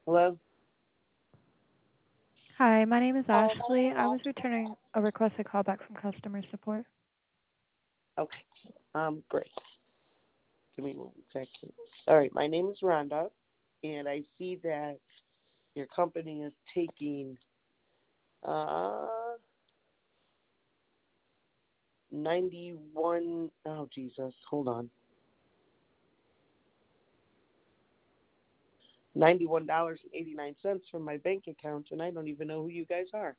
Hello? Hi, my name is Ashley. I was returning a requested call back from customer support. Okay. Great. Give me one second. All right, my name is Rhonda, and I see that your company is taking uh 91, oh Jesus, hold on. $91.89 from my bank account, and I don't even know who you guys are.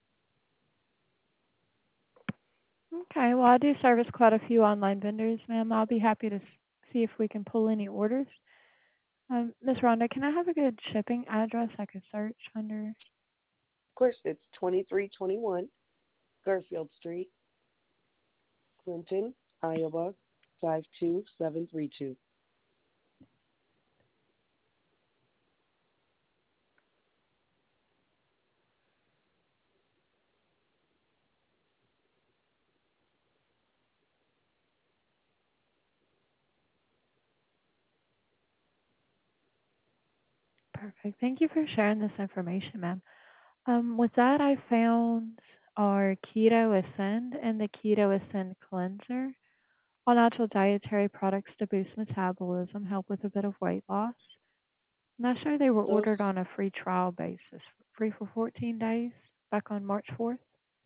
Okay, well, I do service quite a few online vendors, ma'am. I'll be happy to see if we can pull any orders. Miss Rhonda, can I have a good shipping address I could search under? Of course, it's 2321 Garfield Street, Clinton, Iowa, 52732. Perfect. Thank you for sharing this information, ma'am. With that, I found our Keto Ascend and the Keto Ascend Cleanser, all natural dietary products to boost metabolism, help with a bit of weight loss. Not sure they were Those, ordered on a free trial basis, free for 14 days, back on March 4th.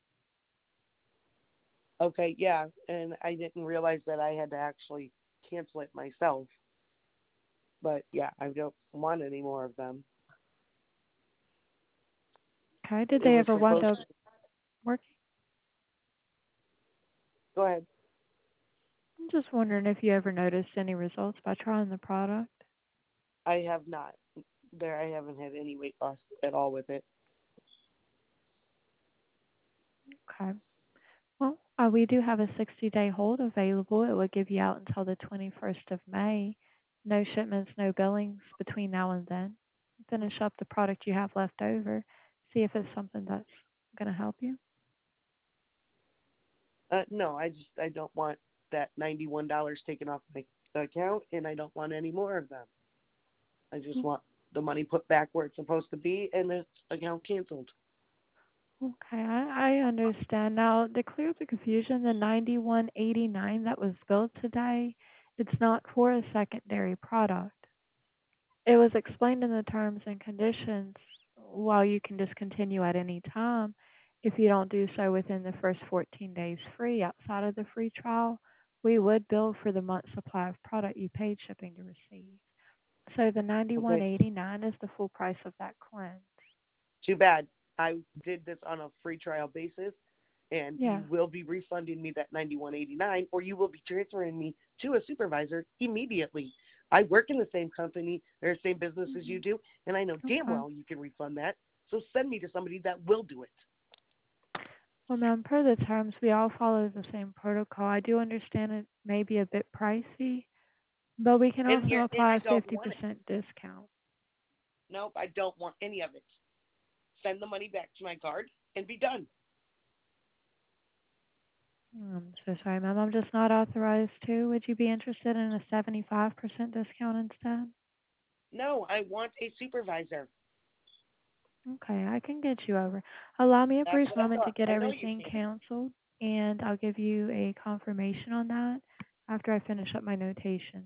okay, yeah, and I didn't realize that I had to actually cancel it myself. But yeah, I don't want any more of them. Okay, did It they was ever wind supposed up to, working? go ahead. I'm just wondering if you ever noticed any results by trying the product. I have not. I haven't had any weight loss at all with it. Okay. Well, we do have a 60-day hold available. It will give you out until the 21st of May. No shipments, no billings between now and then. Finish up the product you have left over. See if it's something that's going to help you. No, I don't want that $91 taken off my account, and I don't want any more of them. I just want the money put back where it's supposed to be, and the account canceled. Okay, I understand. Now, to clear up the confusion, the 9189 that was billed today, it's not for a secondary product. It was explained in the terms and conditions while you can discontinue at any time if you don't do so within the first 14 days free outside of the free trial. We would bill for the month supply of product you paid shipping to receive. So the Okay, 9189 is the full price of that cleanse. too bad. I did this on a free trial basis, and you Yeah. will be refunding me that 91.89, or you will be transferring me to a supervisor immediately. I work in the same company, or same business as you do, and I know damn Okay. well you can refund that. So send me to somebody that will do it. Well, ma'am, per the terms, we all follow the same protocol. I do understand it may be a bit pricey, but we can And also here, and apply I a don't want it. 50% discount. Nope, I don't want any of it. Send the money back to my card and be done. I'm so sorry, ma'am. I'm just not authorized to. Would you be interested in a 75% discount instead? No, I want a supervisor. Okay, I can get you over. Allow me a That's brief what I moment to thought. get I know you everything can. canceled, and I'll give you a confirmation on that after I finish up my notations.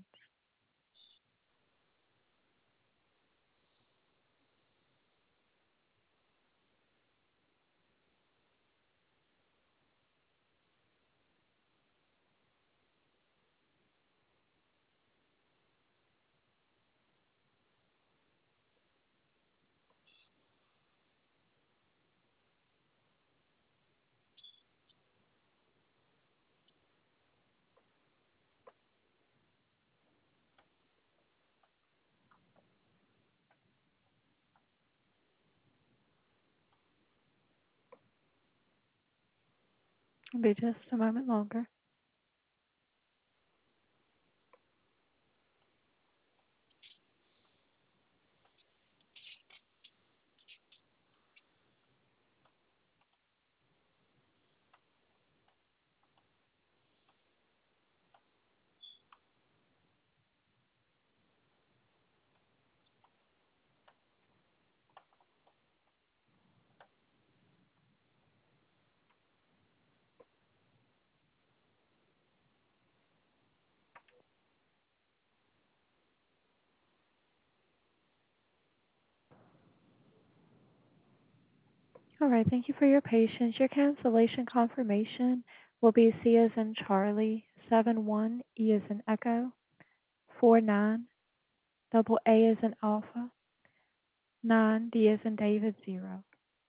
It'll be just a moment longer. All right, thank you for your patience. Your cancellation confirmation will be C as in Charlie, 7-1, E as in Echo, 4-9, double A as in Alpha, 9, D as in David, 0.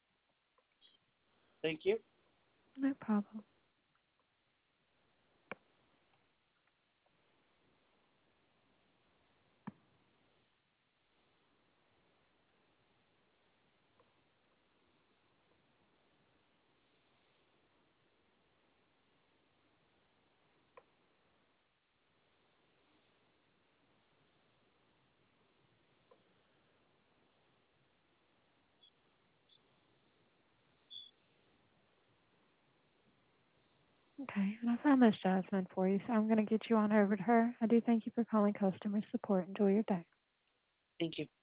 Thank you. No problem. Okay, and I found Miss Jasmine for you, so I'm going to get you on over to her. I do thank you for calling customer support. Enjoy your day. Thank you.